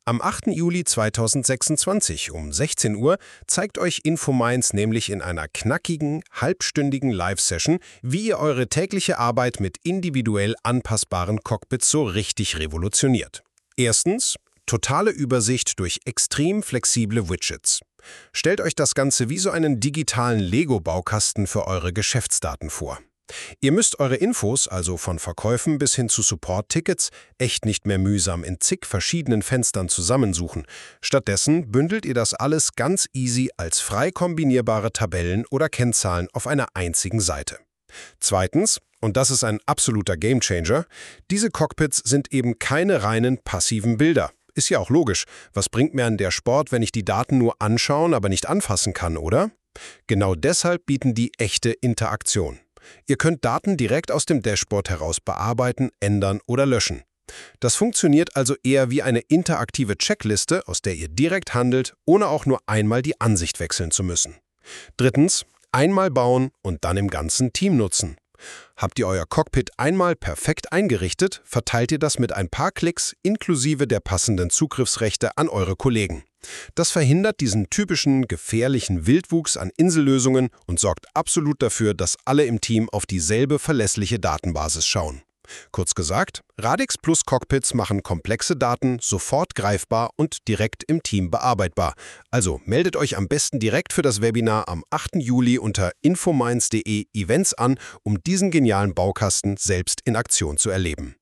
Am 8. Juli 2026 um 16 Uhr zeigt euch Infominds nämlich in einer knackigen, halbstündigen Live-Session, wie ihr eure tägliche Arbeit mit individuell anpassbaren Cockpits so richtig revolutioniert. Erstens, totale Übersicht durch extrem flexible Widgets. Stellt euch das Ganze wie so einen digitalen Lego-Baukasten für eure Geschäftsdaten vor. Ihr müsst eure Infos, also von Verkäufen bis hin zu Support-Tickets, echt nicht mehr mühsam in zig verschiedenen Fenstern zusammensuchen. Stattdessen bündelt ihr das alles ganz easy als frei kombinierbare Tabellen oder Kennzahlen auf einer einzigen Seite. Zweitens, und das ist ein absoluter Gamechanger, diese Cockpits sind eben keine reinen passiven Bilder. Ist ja auch logisch. Was bringt mir an der Sport, wenn ich die Daten nur anschauen, aber nicht anfassen kann, oder? Genau deshalb bieten die echte Interaktion. Ihr könnt Daten direkt aus dem Dashboard heraus bearbeiten, ändern oder löschen. Das funktioniert also eher wie eine interaktive Checkliste, aus der ihr direkt handelt, ohne auch nur einmal die Ansicht wechseln zu müssen. Drittens, einmal bauen und dann im ganzen Team nutzen. Habt ihr euer Cockpit einmal perfekt eingerichtet, verteilt ihr das mit ein paar Klicks inklusive der passenden Zugriffsrechte an eure Kollegen. Das verhindert diesen typischen, gefährlichen Wildwuchs an Insellösungen und sorgt absolut dafür, dass alle im Team auf dieselbe verlässliche Datenbasis schauen. Kurz gesagt, Radix Plus Cockpits machen komplexe Daten sofort greifbar und direkt im Team bearbeitbar. Also meldet euch am besten direkt für das Webinar am 8. Juli unter infominds.de Events an, um diesen genialen Baukasten selbst in Aktion zu erleben.